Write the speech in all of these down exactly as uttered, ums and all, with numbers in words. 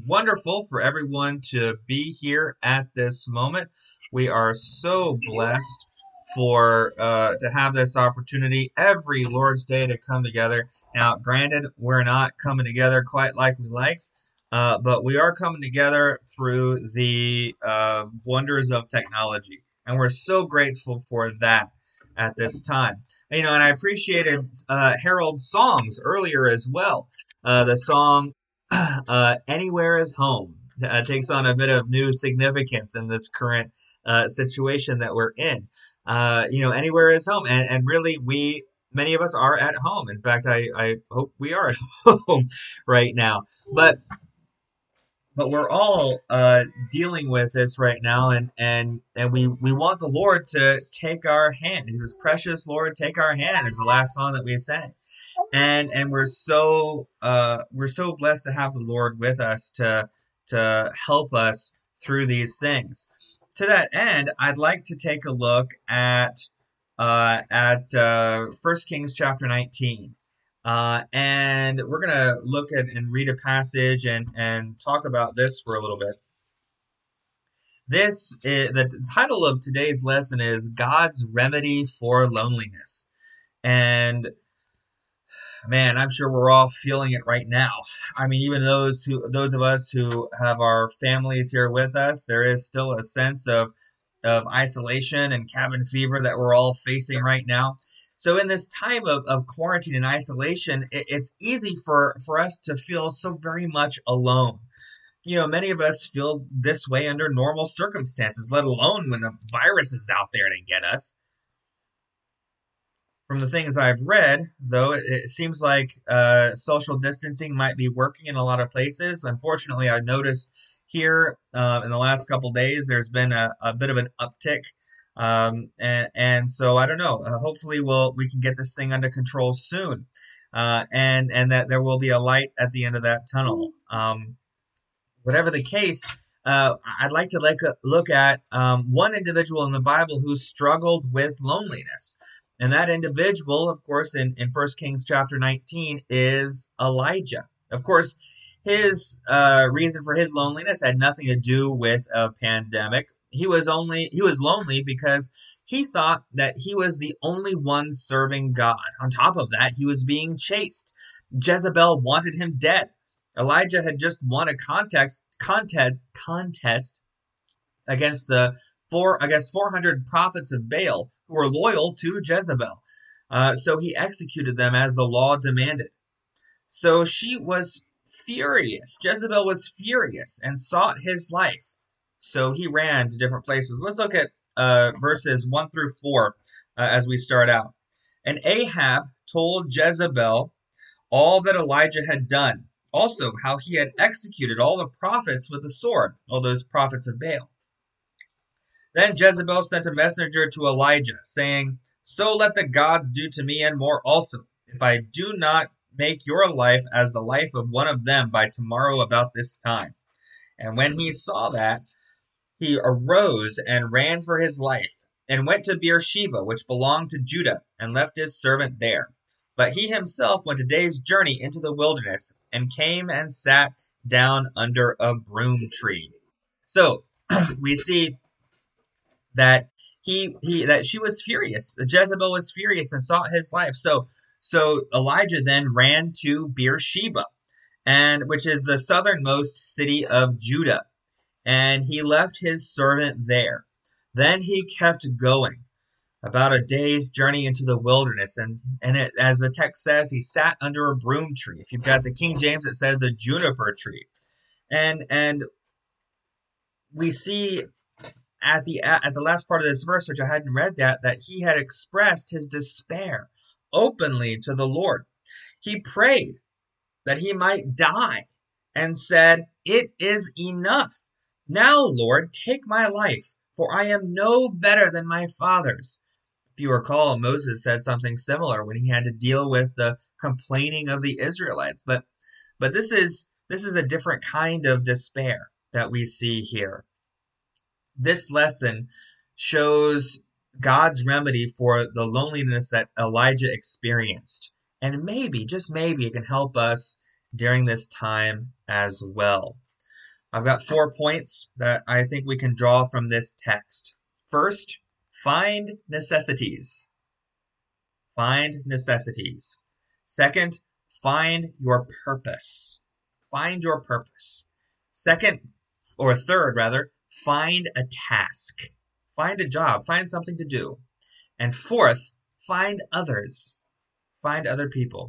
wonderful for everyone to be here at this moment. We are so blessed for uh, to have this opportunity every Lord's Day to come together. Now, granted, we're not coming together quite like we like, uh, but we are coming together through the uh, wonders of technology, and we're so grateful for that at this time. You know, and I appreciated uh, Harold's songs earlier as well. Uh, the song uh, Anywhere is Home uh, takes on a bit of new significance in this current uh, situation that we're in. Uh, you know, anywhere is home. And, and really, we, many of us are at home. In fact, I, I hope we are at home right now. But but we're all uh, dealing with this right now, and, and, and we, we want the Lord to take our hand. He says, "Precious Lord, take our hand," is the last song that we sang. And and we're so uh, we're so blessed to have the Lord with us to to help us through these things. To that end, I'd like to take a look at uh, at uh, First Kings chapter nineteen. Uh, and we're going to look at and read a passage and, and talk about this for a little bit. This is, the title of today's lesson is God's Remedy for Loneliness. And man, I'm sure we're all feeling it right now. I mean, even those who, those of us who have our families here with us, there is still a sense of, of isolation and cabin fever that we're all facing right now. So in this time of, of quarantine and isolation, it, it's easy for, for us to feel so very much alone. You know, many of us feel this way under normal circumstances, let alone when the virus is out there to get us. From the things I've read, though, it, it seems like uh, social distancing might be working in a lot of places. Unfortunately, I noticed here uh, in the last couple days, there's been a, a bit of an uptick. Um, and, and so I don't know, uh, hopefully we'll, we can get this thing under control soon. Uh, and, and that there will be a light at the end of that tunnel. Um, whatever the case, uh, I'd like to like, look at, um, one individual in the Bible who struggled with loneliness. And that individual, of course, in, in First Kings chapter nineteen is Elijah. Of course, his, uh, reason for his loneliness had nothing to do with a pandemic. He was only he was lonely because he thought that he was the only one serving God. On top of that, he was being chased. Jezebel wanted him dead. Elijah had just won a contest contest contest against the four against four hundred prophets of Baal who were loyal to Jezebel. Uh, so he executed them as the law demanded. So she was furious. Jezebel was furious and sought his life. So he ran to different places. Let's look at uh, verses one through four uh, as we start out. And Ahab told Jezebel all that Elijah had done, also how he had executed all the prophets with the sword, all those prophets of Baal. Then Jezebel sent a messenger to Elijah, saying, "So let the gods do to me and more also, if I do not make your life as the life of one of them by tomorrow about this time." And when he saw that, he arose and ran for his life, and went to Beersheba, which belonged to Judah, and left his servant there. But he himself went a day's journey into the wilderness, and came and sat down under a broom tree. So we see that he he that she was furious. Jezebel was furious and sought his life. So so Elijah then ran to Beersheba, and which is the southernmost city of Judah. And he left his servant there. Then he kept going about a day's journey into the wilderness. And, and it, as the text says, he sat under a broom tree. If you've got the King James, it says a juniper tree. And and we see at the at the last part of this verse, which I hadn't read that, that he had expressed his despair openly to the Lord. He prayed that he might die and said, "It is enough. Now, Lord, take my life, for I am no better than my fathers." If you recall, Moses said something similar when he had to deal with the complaining of the Israelites. But but this is this is a different kind of despair that we see here. This lesson shows God's remedy for the loneliness that Elijah experienced. And maybe, just maybe, it can help us during this time as well. I've got four points that I think we can draw from this text. First, find necessities. Find necessities. Second, find your purpose. Find your purpose. Second, or third rather, find a task. Find a job. Find something to do. And fourth, find others. Find other people.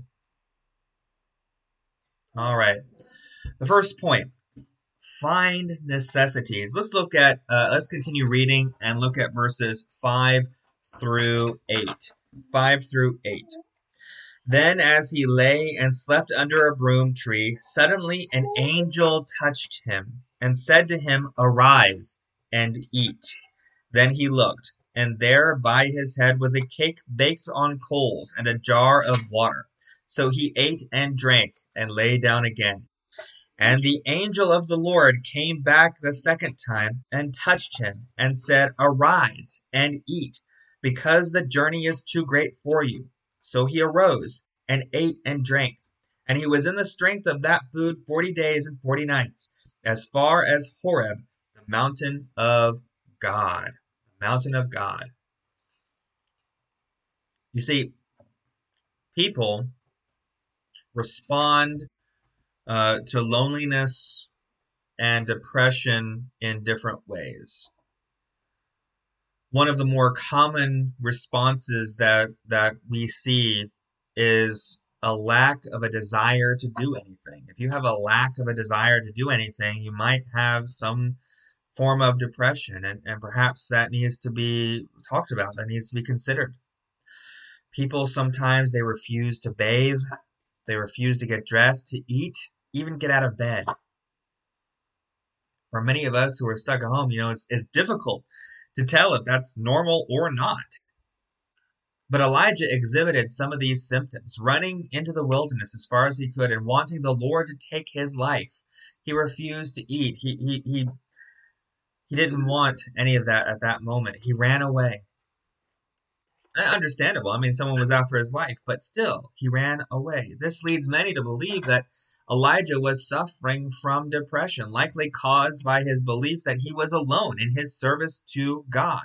All right. The first point, find necessities. Let's look at, uh, let's continue reading and look at verses five through eight. five through eight. Then as he lay and slept under a broom tree, suddenly an angel touched him and said to him, "Arise and eat." Then he looked, and there by his head was a cake baked on coals and a jar of water. So he ate and drank and lay down again. And the angel of the Lord came back the second time and touched him and said, "Arise and eat, because the journey is too great for you." So he arose and ate and drank. And he was in the strength of that food forty days and forty nights, as far as Horeb, the mountain of God. The mountain of God. You see, people respond uh, to loneliness and depression in different ways. One of the more common responses that, that we see is a lack of a desire to do anything. If you have a lack of a desire to do anything, you might have some form of depression, and, and perhaps that needs to be talked about, that needs to be considered. People sometimes, they refuse to bathe, they refuse to get dressed, to eat, even get out of bed. For many of us who are stuck at home, you know, it's, it's difficult to tell if that's normal or not. But Elijah exhibited some of these symptoms, running into the wilderness as far as he could and wanting the Lord to take his life. He refused to eat. He, he, he, he didn't want any of that at that moment. He ran away. Understandable. I mean, someone was after his life, but still, he ran away. This leads many to believe that Elijah was suffering from depression, likely caused by his belief that he was alone in his service to God.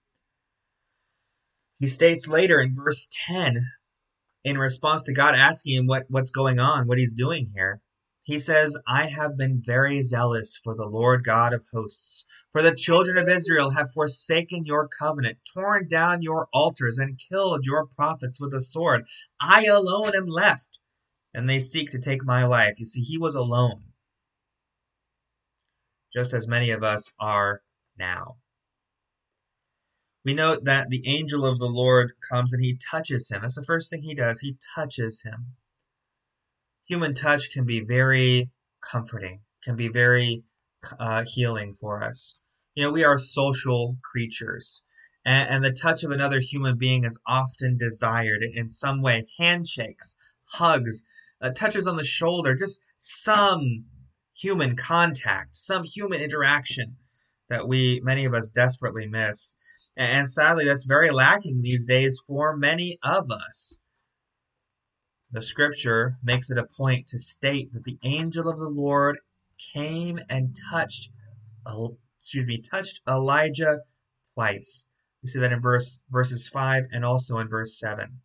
He states later in verse ten, in response to God asking him what, what's going on, what he's doing here, he says, "I have been very zealous for the Lord God of hosts. For the children of Israel have forsaken your covenant, torn down your altars, and killed your prophets with the sword. I alone am left, and they seek to take my life." You see, he was alone, just as many of us are now. We note that the angel of the Lord comes and he touches him. That's the first thing he does. He touches him. Human touch can be very comforting, can be very uh, healing for us. You know, we are social creatures, and, and the touch of another human being is often desired in some way. Handshakes, hugs, uh, touches on the shoulder, just some human contact, some human interaction that we, many of us, desperately miss. And, and sadly, that's very lacking these days for many of us. The scripture makes it a point to state that the angel of the Lord came and touched, excuse me, touched Elijah twice. We see that in verse verses five and also in verse seven.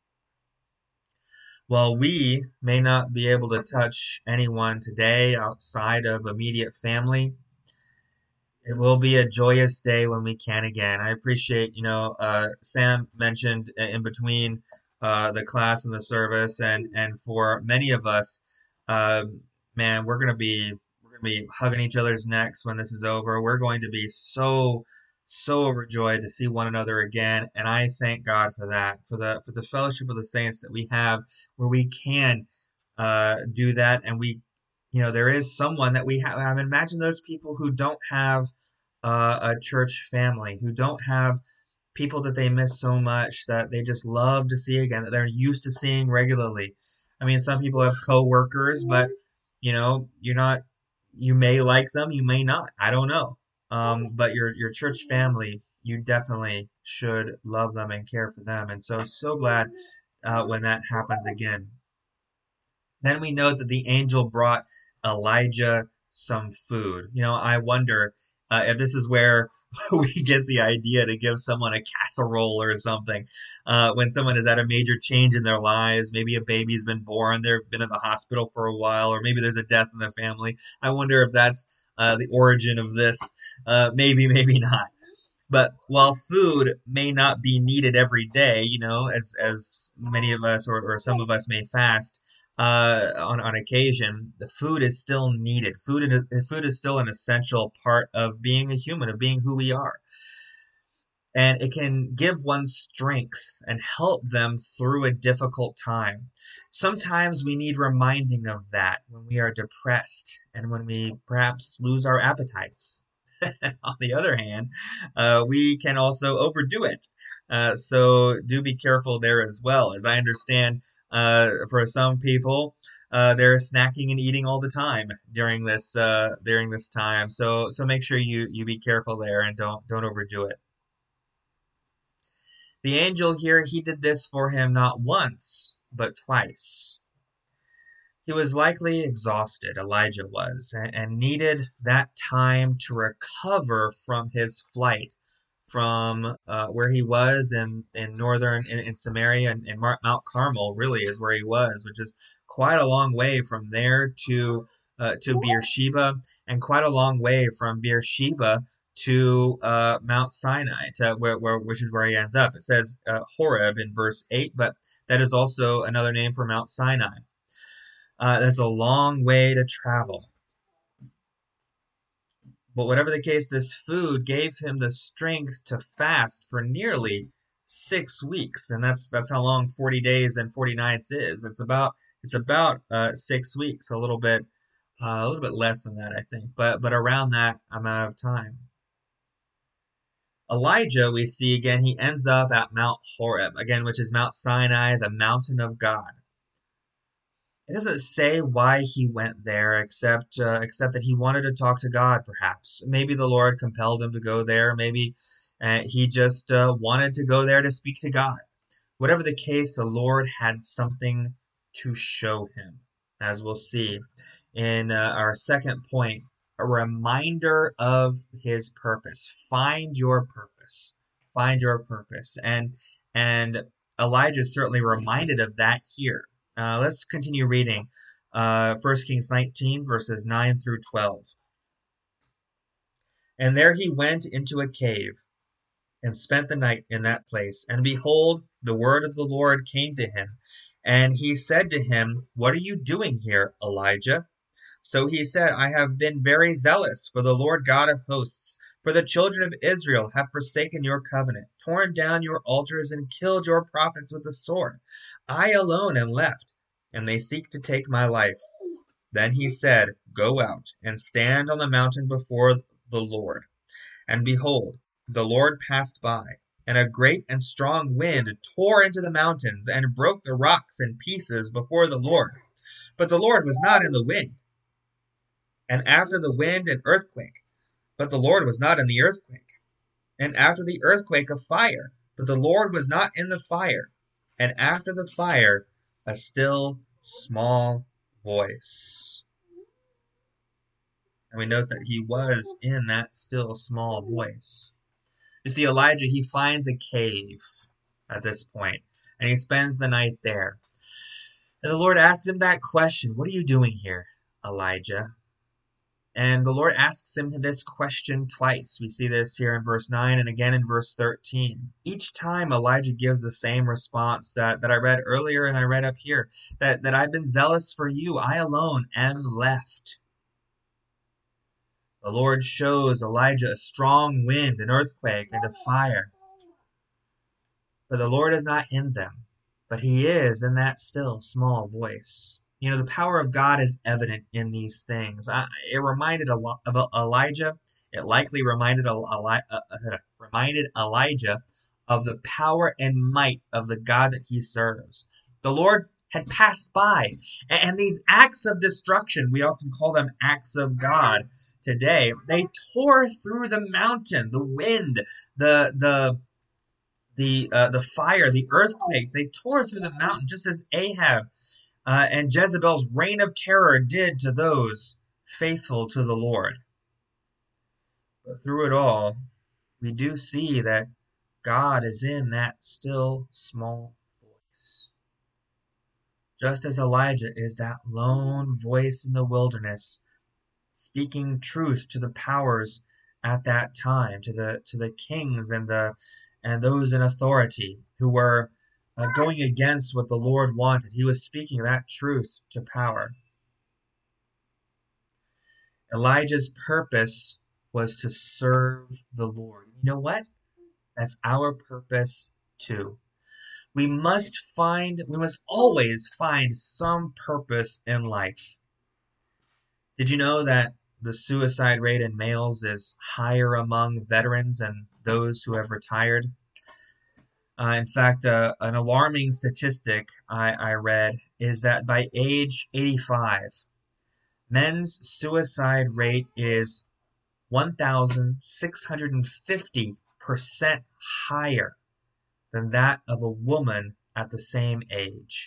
While we may not be able to touch anyone today outside of immediate family, it will be a joyous day when we can again. I appreciate, you know, uh, Sam mentioned in between Uh, the class and the service, and and for many of us, uh, man, we're gonna be we're gonna be hugging each other's necks when this is over. We're going to be so so overjoyed to see one another again, and I thank God for that, for the for the fellowship of the saints that we have, where we can uh, do that, and we, you know, there is someone that we have. I mean, imagine those people who don't have uh, a church family, who don't have people that they miss so much, that they just love to see again, that they're used to seeing regularly. I mean, some people have co-workers, but, you know, you're not, you may like them, you may not. I don't know. Um, but your, your church family, you definitely should love them and care for them. And so, so glad uh, when that happens again. Then we note that the angel brought Elijah some food. You know, I wonder uh, if this is where we get the idea to give someone a casserole or something uh, when someone has had a major change in their lives. Maybe a baby's been born, they've been in the hospital for a while, or maybe there's a death in the family. I wonder if that's uh, the origin of this. Uh, maybe, maybe not. But while food may not be needed every day, you know, as as many of us or, or some of us may fast uh, on on occasion, the food is still needed. Food is, food is still an essential part of being a human, of being who we are. And it can give one strength and help them through a difficult time. Sometimes we need reminding of that when we are depressed and when we perhaps lose our appetites. On the other hand, uh, we can also overdo it. Uh, so do be careful there as well. As I understand, uh, for some people, uh, they're snacking and eating all the time during this uh, during this time. So so make sure you you be careful there and don't don't overdo it. The angel here, he did this for him not once, but twice. He was likely exhausted, Elijah was, and needed that time to recover from his flight from uh, where he was in, in northern, in, in Samaria, and, and Mount Carmel really is where he was, which is quite a long way from there to uh, to Beersheba, and quite a long way from Beersheba to uh, Mount Sinai, to where, where which is where he ends up. It says uh, Horeb in verse eight, but that is also another name for Mount Sinai. Uh, that's a long way to travel. But whatever the case, this food gave him the strength to fast for nearly six weeks, and that's that's how long forty days and forty nights is. It's about it's about uh, six weeks, a little bit uh, a little bit less than that, I think, but but around that amount of time. Elijah, we see again, he ends up at Mount Horeb, again, which is Mount Sinai, the mountain of God. It doesn't say why he went there, except uh, except that he wanted to talk to God, perhaps. Maybe the Lord compelled him to go there. Maybe uh, he just uh, wanted to go there to speak to God. Whatever the case, the Lord had something to show him, as we'll see in uh, our second point, a reminder of his purpose. Find your purpose. Find your purpose. And, and Elijah is certainly reminded of that here. Uh, let's continue reading uh, First Kings nineteen, verses nine through twelve. And there he went into a cave and spent the night in that place. And behold, the word of the Lord came to him. And he said to him, What are you doing here, Elijah? So he said, I have been very zealous for the Lord God of hosts, for the children of Israel have forsaken your covenant, torn down your altars, and killed your prophets with the sword. I alone am left, and they seek to take my life. Then he said, Go out and stand on the mountain before the Lord. And behold, the Lord passed by, and a great and strong wind tore into the mountains and broke the rocks in pieces before the Lord. But the Lord was not in the wind. And after the wind, an earthquake, but the Lord was not in the earthquake. And after the earthquake, a fire, but the Lord was not in the fire. And after the fire, a still small voice. And we note that he was in that still small voice. You see, Elijah, he finds a cave at this point, and he spends the night there. And the Lord asks him that question, What are you doing here, Elijah? And the Lord asks him this question twice. We see this here in verse nine and again in verse thirteen. Each time Elijah gives the same response that, that I read earlier and I read up here, that, that I've been zealous for you. I alone am left. The Lord shows Elijah a strong wind, an earthquake, and a fire. But the Lord is not in them, but he is in that still small voice. You know, the power of God is evident in these things. I, it reminded a lot of Elijah. It likely reminded, Eli, uh, uh, reminded Elijah of the power and might of the God that he serves. The Lord had passed by, and, and these acts of destruction, we often call them acts of God today, they tore through the mountain, the wind, the the the uh, the fire, the earthquake. They tore through the mountain, just as Ahab Uh, and Jezebel's reign of terror did to those faithful to the Lord. But through it all, we do see that God is in that still small voice. Just as Elijah is that lone voice in the wilderness, speaking truth to the powers at that time, to the to the kings and the and those in authority who were uh, going against what the Lord wanted. He was speaking that truth to power. Elijah's purpose was to serve the Lord. You know what? That's our purpose too. We must find, we must always find some purpose in life. Did you know that the suicide rate in males is higher among veterans and those who have retired? Uh, in fact, uh, an alarming statistic I, I read is that by age eighty-five, men's suicide rate is one thousand six hundred fifty percent higher than that of a woman at the same age.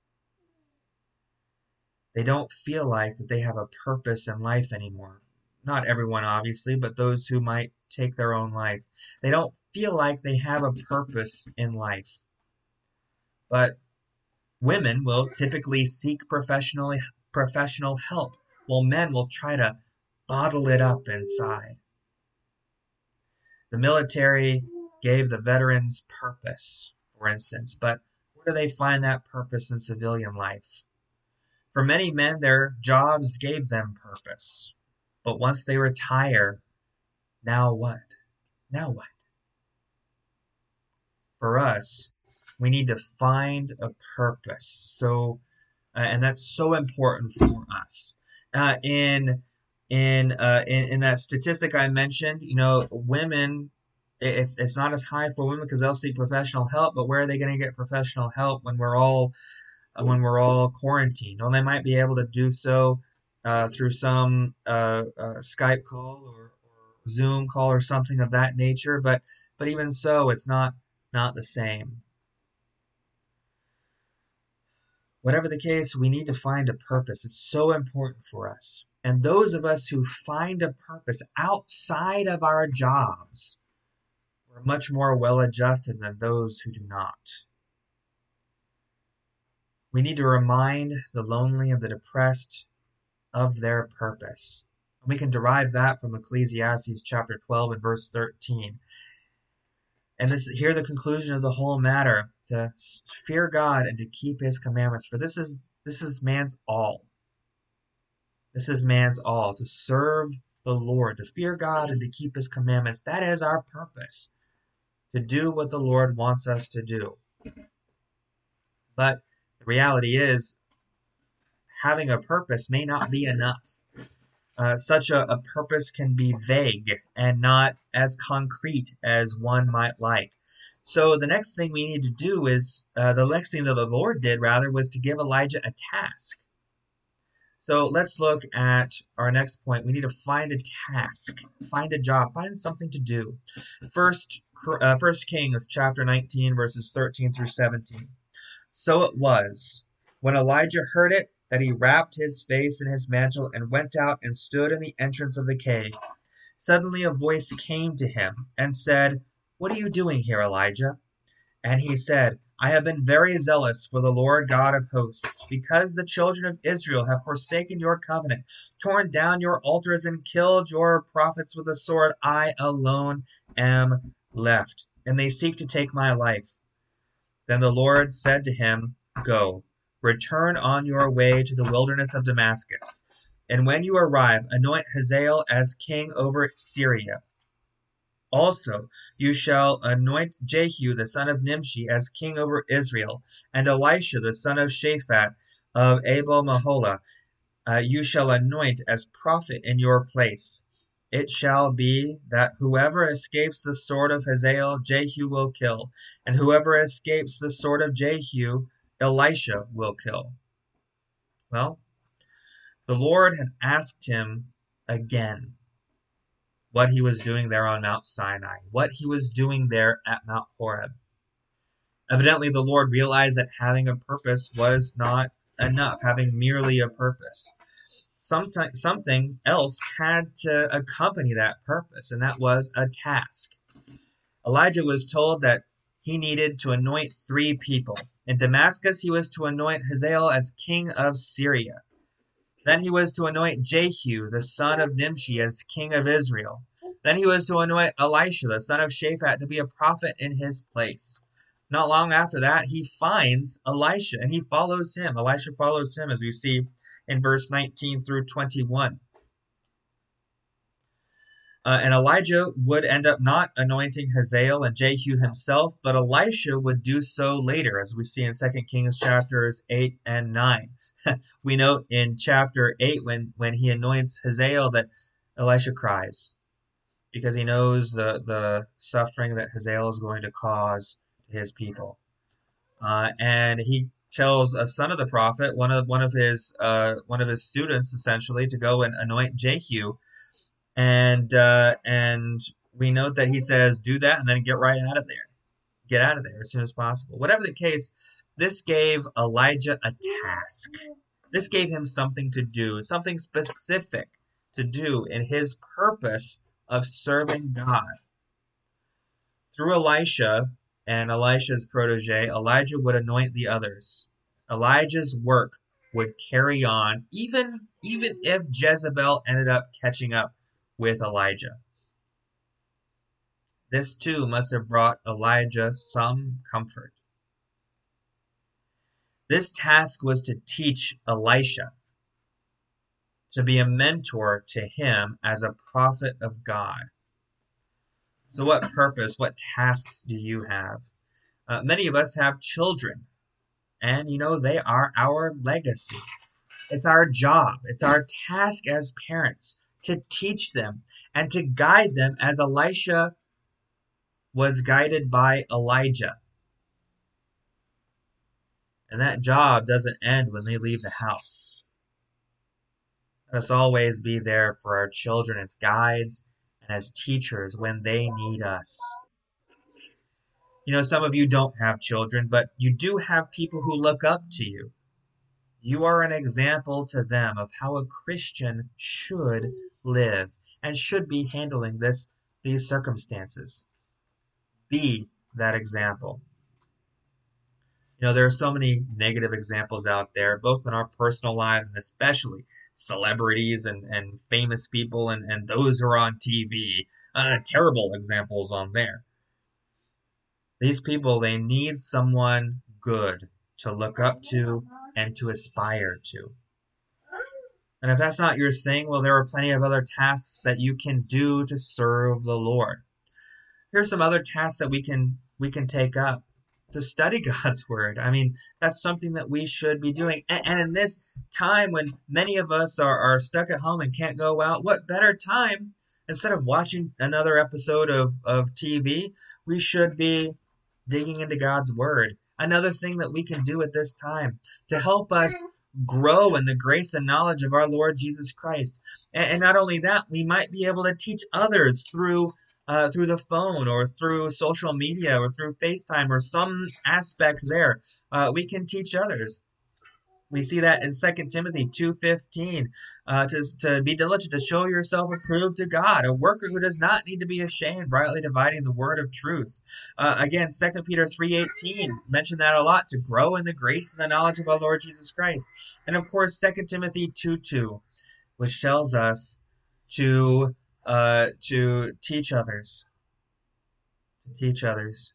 They don't feel like that they have a purpose in life anymore. Not everyone, obviously, but those who might take their own life. They don't feel like they have a purpose in life. But women will typically seek professional, professional help, while men will try to bottle it up inside. The military gave the veterans purpose, for instance, but where do they find that purpose in civilian life? For many men, their jobs gave them purpose, but once they retire, now what? Now what? For us, we need to find a purpose. So, uh, and that's so important for us. Uh, in in, uh, in in that statistic I mentioned, you know, women. It's it's not as high for women because they'll seek professional help, but where are they going to get professional help when we're all uh, when we're all quarantined? Well, they might be able to do so uh, through some uh, uh, Skype call or, or Zoom call or something of that nature, but but even so, it's not not the same. Whatever the case, we need to find a purpose. It's so important for us. And those of us who find a purpose outside of our jobs, we're much more well-adjusted than those who do not. We need to remind the lonely and the depressed of their purpose. And we can derive that from Ecclesiastes chapter twelve and verse thirteen. And this, hear the conclusion of the whole matter, to fear God and to keep his commandments, for this is this is man's all. This is man's all, to serve the Lord, to fear God and to keep his commandments. That is our purpose, to do what the Lord wants us to do. But the reality is, having a purpose may not be enough. Uh, such a, a purpose can be vague and not as concrete as one might like. So the next thing we need to do is, uh, the next thing that the Lord did, rather, was to give Elijah a task. So let's look at our next point. We need to find a task, find a job, find something to do. First, uh, First Kings chapter nineteen, verses thirteen through seventeen. So it was, when Elijah heard it, that he wrapped his face in his mantle and went out and stood in the entrance of the cave. Suddenly a voice came to him and said, "What are you doing here, Elijah?" And he said, "I have been very zealous for the Lord God of hosts, because the children of Israel have forsaken your covenant, torn down your altars, and killed your prophets with the sword. I alone am left, and they seek to take my life." Then the Lord said to him, "Go, return on your way to the wilderness of Damascus, and when you arrive, anoint Hazael as king over Syria. Also, you shall anoint Jehu the son of Nimshi as king over Israel, and Elisha the son of Shaphat of Abel-Meholah uh, you shall anoint as prophet in your place. It shall be that whoever escapes the sword of Hazael, Jehu will kill, and whoever escapes the sword of Jehu, Elisha will kill." Well, the Lord had asked him again what he was doing there on Mount Sinai, what he was doing there at Mount Horeb. Evidently, the Lord realized that having a purpose was not enough, having merely a purpose. Sometime, something else had to accompany that purpose, and that was a task. Elijah was told that he needed to anoint three people. In Damascus, he was to anoint Hazael as king of Syria. Then he was to anoint Jehu, the son of Nimshi, as king of Israel. Then he was to anoint Elisha, the son of Shaphat, to be a prophet in his place. Not long after that, he finds Elisha, and he follows him. Elisha follows him, as we see in verse nineteen through twenty-one. Uh, and Elijah would end up not anointing Hazael and Jehu himself, but Elisha would do so later, as we see in Second Kings chapters eight and nine. We note in chapter eight, when, when he anoints Hazael, that Elisha cries, because he knows the, the suffering that Hazael is going to cause to his people. Uh, and he tells a son of the prophet, one of one of his uh, one of his students, essentially, to go and anoint Jehu. And uh, and we note that he says, do that and then get right out of there. Get out of there as soon as possible. Whatever the case, this gave Elijah a task. This gave him something to do, something specific to do in his purpose of serving God. Through Elisha and Elisha's protege, Elijah would anoint the others. Elijah's work would carry on, even, even if Jezebel ended up catching up with Elijah. This too must have brought Elijah some comfort. This task was to teach Elisha, to be a mentor to him as a prophet of God. So what purpose, what tasks do you have? Uh, many of us have children, and you know, they are our legacy. It's our job, it's our task as parents to teach them and to guide them as Elisha was guided by Elijah. And that job doesn't end when they leave the house. Let us always be there for our children as guides and as teachers when they need us. You know, some of you don't have children, but you do have people who look up to you. You are an example to them of how a Christian should live and should be handling this, these circumstances. Be that example. You know, there are so many negative examples out there, both in our personal lives and especially celebrities and, and famous people and, and those who are on T V. Uh, terrible examples on there. These people, they need someone good to look up to and to aspire to. And if that's not your thing, well, there are plenty of other tasks that you can do to serve the Lord. Here's some other tasks that we can we can take up. To study God's Word. I mean, that's something that we should be doing. And, and in this time when many of us are, are stuck at home and can't go out, what better time, instead of watching another episode of, of T V, we should be digging into God's Word. Another thing that we can do at this time to help us grow in the grace and knowledge of our Lord Jesus Christ. And, and not only that, we might be able to teach others through Uh, through the phone or through social media or through FaceTime or some aspect there. Uh, we can teach others. We see that in Second Timothy two fifteen, uh, to, to be diligent to show yourself approved to God, a worker who does not need to be ashamed, rightly dividing the word of truth. Uh, again, Second Peter three eighteen, mentioned that a lot, to grow in the grace and the knowledge of our Lord Jesus Christ. And of course, Second Timothy two two, which tells us to Uh, to teach others. To teach others.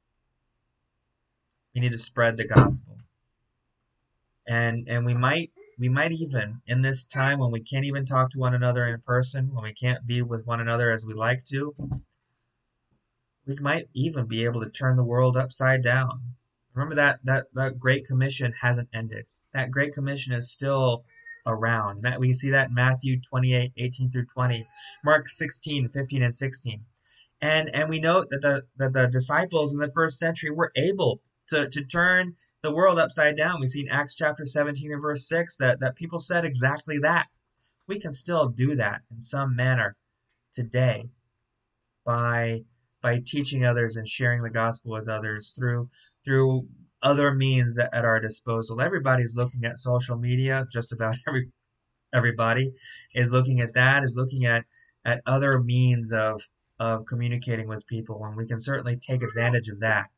We need to spread the gospel. And and we might we might even, in this time when we can't even talk to one another in person, when we can't be with one another as we like to, we might even be able to turn the world upside down. Remember that that, that Great Commission hasn't ended. That Great Commission is still around. We see that in Matthew twenty-eight, eighteen through twenty, Mark sixteen, fifteen and sixteen. And and we note that the that the disciples in the first century were able to, to turn the world upside down. We see in Acts chapter seventeen and verse six that, that people said exactly that. We can still do that in some manner today by by teaching others and sharing the gospel with others through through other means at our disposal. Everybody's looking at social media, just about every everybody is looking at that, is looking at, at other means of, of communicating with people, and we can certainly take advantage of that.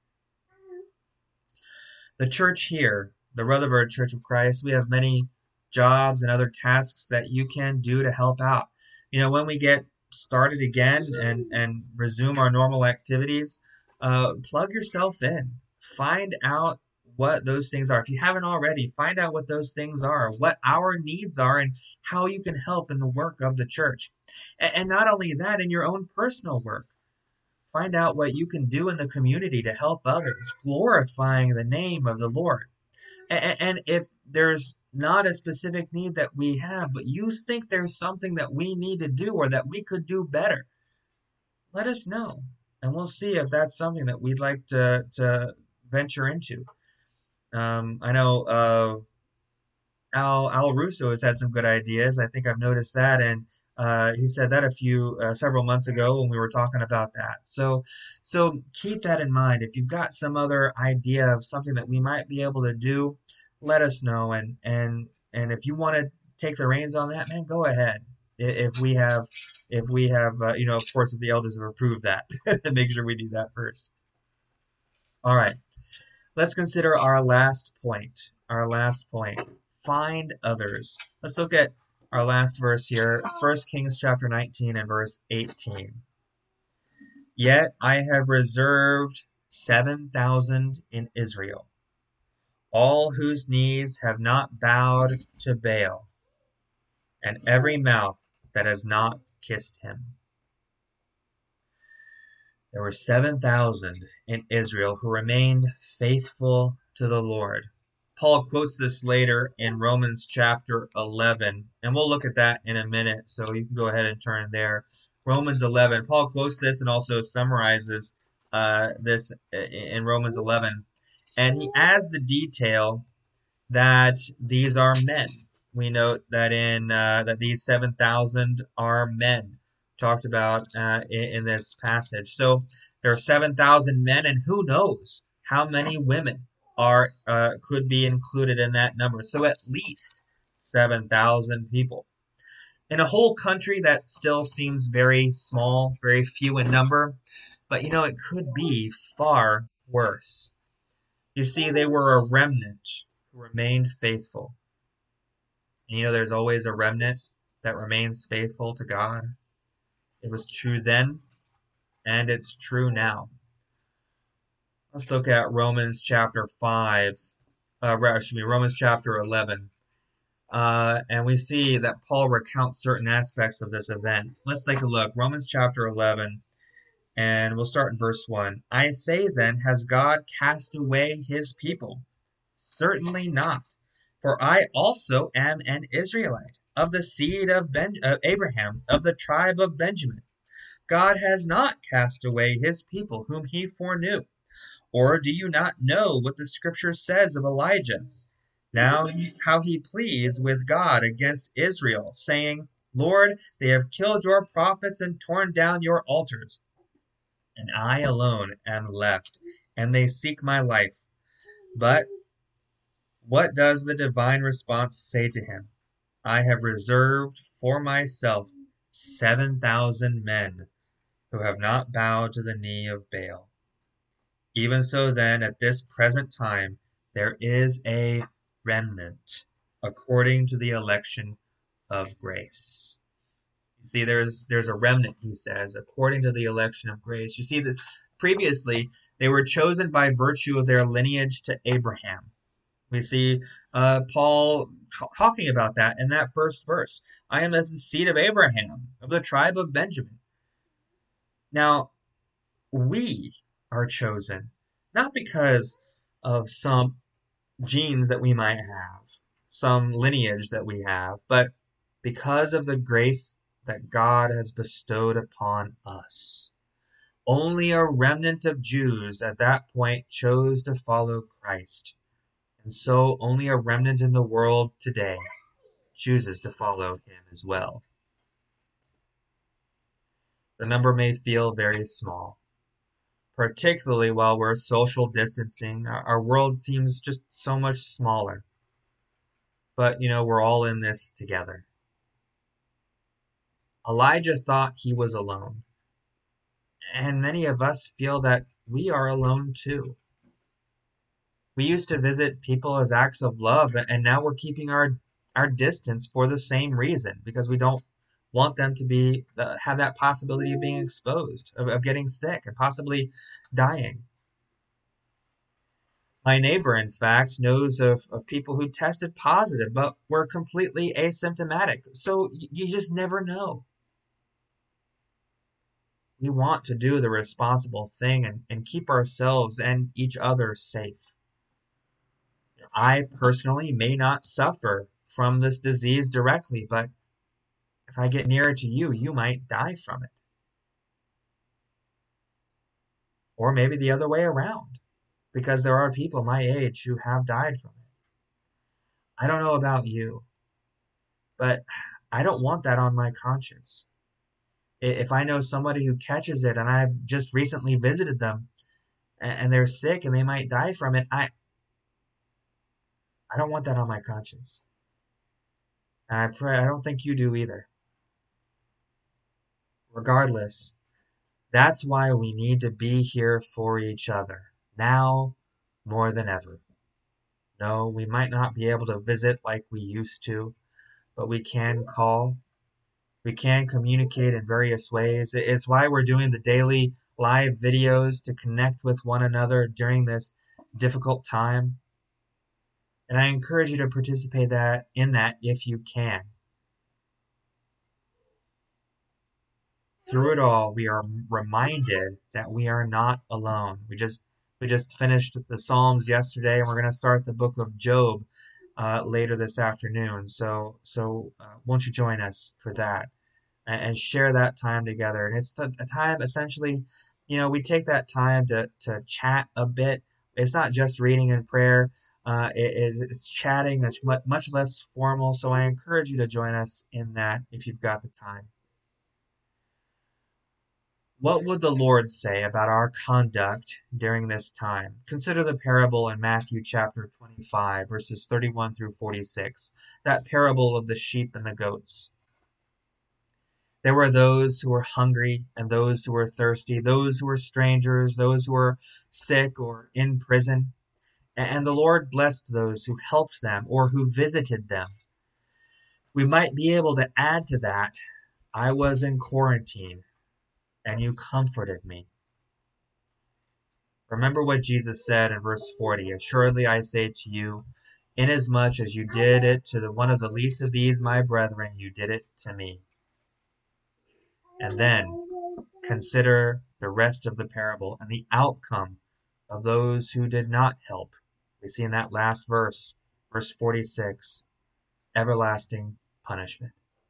The church here, the Rutherford Church of Christ, we have many jobs and other tasks that you can do to help out. You know, when we get started again and, and resume our normal activities, uh, plug yourself in. Find out what those things are. If you haven't already, find out what those things are, what our needs are, and how you can help in the work of the church. And, and not only that, in your own personal work. Find out what you can do in the community to help others, glorifying the name of the Lord. And, and if there's not a specific need that we have, but you think there's something that we need to do or that we could do better, let us know. And we'll see if that's something that we'd like to, to venture into. Um, I know uh, Al, Al Russo has had some good ideas. I think I've noticed that. And Uh, he said that a few uh, several months ago when we were talking about that. So, so keep that in mind. If you've got some other idea of something that we might be able to do, let us know. And and and if you want to take the reins on that, man, go ahead. If we have, if we have, uh, you know, of course, if the elders have approved that, make sure we do that first. All right. Let's consider our last point. Our last point. Find others. Let's look at our last verse here, First Kings chapter nineteen and verse eighteen. Yet I have reserved seven thousand in Israel, all whose knees have not bowed to Baal, and every mouth that has not kissed him. There were seven thousand in Israel who remained faithful to the Lord. Paul quotes this later in Romans chapter eleven, and we'll look at that in a minute, so you can go ahead and turn there. Romans eleven. Paul quotes this and also summarizes uh, this in Romans eleven, and he adds the detail that these are men. We note that in uh, that these seven thousand are men, talked about uh, in, in this passage. So there are seven thousand men, and who knows how many women are uh, could be included in that number. So at least seven thousand people. In a whole country that still seems very small, very few in number, but you know, it could be far worse. You see, they were a remnant who remained faithful. And you know, there's always a remnant that remains faithful to God. It was true then, and it's true now. Let's look at Romans chapter five, uh, excuse me, Romans chapter eleven. Uh, and we see that Paul recounts certain aspects of this event. Let's take a look. Romans chapter eleven, and we'll start in verse one. I say then, has God cast away his people? Certainly not. For I also am an Israelite, of the seed of, ben- of Abraham, of the tribe of Benjamin. God has not cast away his people, whom he foreknew. Or do you not know what the scripture says of Elijah? Now he, how he pleads with God against Israel, saying, Lord, they have killed your prophets and torn down your altars. And I alone am left, and they seek my life. But what does the divine response say to him? I have reserved for myself seven thousand men who have not bowed to the knee of Baal. Even so then, at this present time, there is a remnant, according to the election of grace. You see, there's there's a remnant, he says, according to the election of grace. You see, that previously, they were chosen by virtue of their lineage to Abraham. We see uh, Paul t- talking about that in that first verse. I am of the seed of Abraham, of the tribe of Benjamin. Now, we are chosen, not because of some genes that we might have, some lineage that we have, but because of the grace that God has bestowed upon us. Only a remnant of Jews at that point chose to follow Christ, and so only a remnant in the world today chooses to follow him as well. The number may feel very small, particularly while we're social distancing. Our world seems just so much smaller. but, you know, we're all in this together. Elijah thought he was alone, and many of us feel that we are alone too. We used to visit people as acts of love, and now we're keeping our our distance for the same reason, because we don't want them to be uh, have that possibility of being exposed, of, of getting sick, and possibly dying. My neighbor, in fact, knows of, of people who tested positive but were completely asymptomatic. So y- you just never know. We want to do the responsible thing and, and keep ourselves and each other safe. I personally may not suffer from this disease directly, but if I get nearer to you, you might die from it. Or maybe the other way around, because there are people my age who have died from it. I don't know about you, but I don't want that on my conscience. If I know somebody who catches it and I've just recently visited them and they're sick and they might die from it, I I don't want that on my conscience. And I pray I don't think you do either. Regardless, that's why we need to be here for each other, now more than ever. No, we might not be able to visit like we used to, but we can call. We can communicate in various ways. It's why we're doing the daily live videos to connect with one another during this difficult time. And I encourage you to participate that in that if you can. Through it all, we are reminded that we are not alone. We just we just finished the Psalms yesterday, and we're going to start the book of Job uh, later this afternoon. So so uh, won't you join us for that and, and share that time together? And it's a, a time essentially, you know, we take that time to to chat a bit. It's not just reading and prayer. Uh, it, it's chatting. It's much, much less formal. So I encourage you to join us in that if you've got the time. What would the Lord say about our conduct during this time? Consider the parable in Matthew chapter twenty-five, verses thirty-one through forty-six, that parable of the sheep and the goats. There were those who were hungry and those who were thirsty, those who were strangers, those who were sick or in prison. And the Lord blessed those who helped them or who visited them. We might be able to add to that, I was in quarantine and you comforted me. Remember what Jesus said in verse forty, assuredly I say to you, inasmuch as you did it to the one of the least of these my brethren, you did it to me. And then consider the rest of the parable and the outcome of those who did not help. We see in that last verse, verse forty-six, everlasting punishment.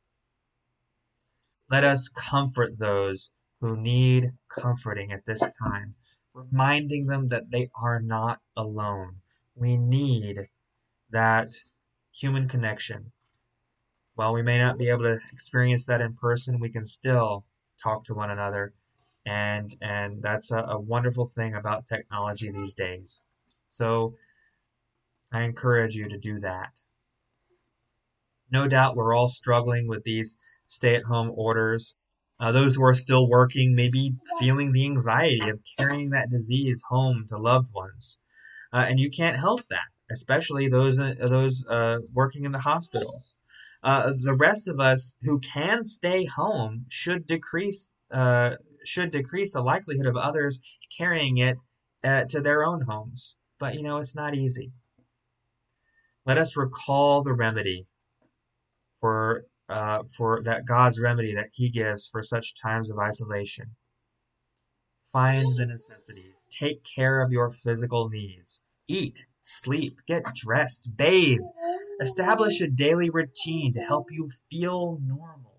Let us comfort those who need comforting at this time, reminding them that they are not alone. We need that human connection. While we may not be able to experience that in person, we can still talk to one another. And and that's a, a wonderful thing about technology these days. So I encourage you to do that. No doubt we're all struggling with these stay-at-home orders. Uh, those who are still working may be feeling the anxiety of carrying that disease home to loved ones. Uh, and you can't help that, especially those uh, those uh, working in the hospitals. Uh, the rest of us who can stay home should decrease uh, should decrease the likelihood of others carrying it uh, to their own homes. But you know, it's not easy. Let us recall the remedy for uh, for that God's remedy that He gives for such times of isolation. Find the necessities. Take care of your physical needs. Eat, sleep, get dressed, bathe. Establish a daily routine to help you feel normal.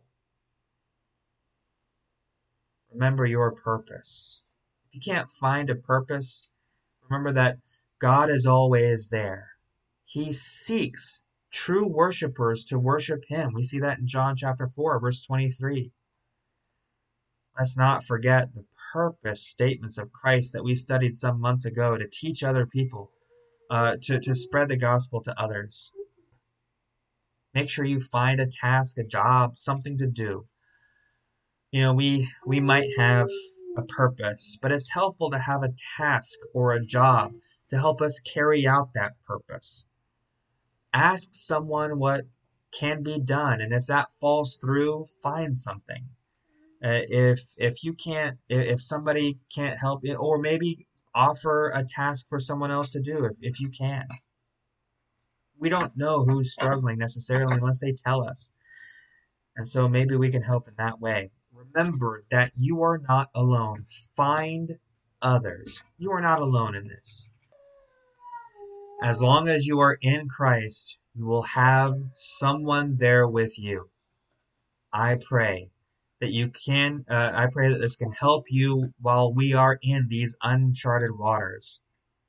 Remember your purpose. If you can't find a purpose, remember that God is always there. He seeks true worshipers to worship Him. We see that in John chapter four, verse twenty-three. Let's not forget the purpose statements of Christ that we studied some months ago to teach other people, uh, to, to spread the gospel to others. Make sure you find a task, a job, something to do. You know, we we might have a purpose, but it's helpful to have a task or a job to help us carry out that purpose. Ask someone what can be done, and if that falls through, find something. Uh, if if you can't, if somebody can't help you, or maybe offer a task for someone else to do, if, if you can. We don't know who's struggling necessarily unless they tell us. And so maybe we can help in that way. Remember that you are not alone. Find others. You are not alone in this. As long as you are in Christ, you will have someone there with you. I pray that you can, uh, I pray that this can help you while we are in these uncharted waters.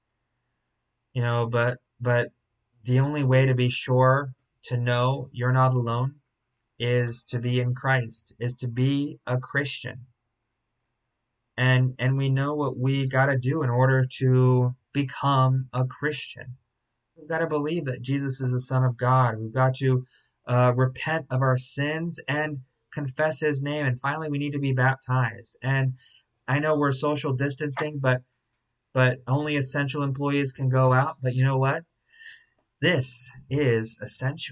You know, but, but the only way to be sure to know you're not alone is to be in Christ, is to be a Christian. And, and we know what we got to do in order to become a Christian. We've got to believe that Jesus is the Son of God. We've got to uh, repent of our sins and confess his name. And finally, we need to be baptized. And I know we're social distancing, but but only essential employees can go out. But you know what? This is essential.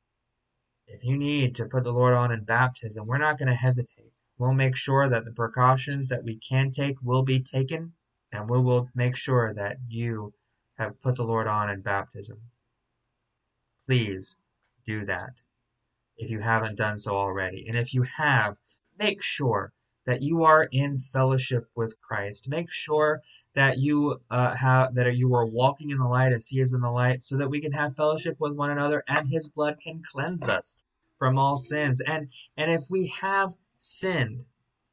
If you need to put the Lord on in baptism, we're not going to hesitate. We'll make sure that the precautions that we can take will be taken, and we will make sure that you have put the Lord on in baptism. Please do that if you haven't done so already. And if you have, make sure that you are in fellowship with Christ. Make sure that you uh, have that you are walking in the light as he is in the light, so that we can have fellowship with one another, and his blood can cleanse us from all sins. And and if we have sinned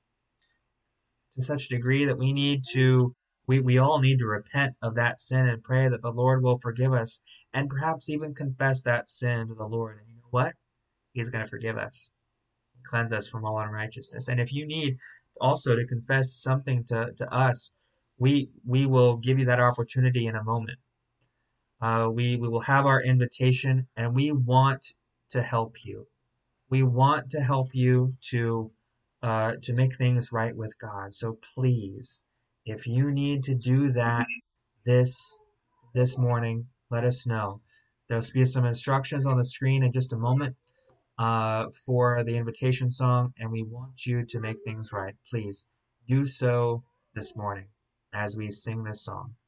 to such a degree that we need to we, we all need to repent of that sin and pray that the Lord will forgive us, and perhaps even confess that sin to the Lord. And you know what? He's going to forgive us, cleanse us from all unrighteousness. And if you need also to confess something to, to us, we we will give you that opportunity in a moment. Uh, we, we will have our invitation, and we want to help you. We want to help you to uh, to make things right with God. So please, if you need to do that this this morning, let us know. There'll be some instructions on the screen in just a moment uh, for the invitation song, and we want you to make things right. Please do so this morning as we sing this song.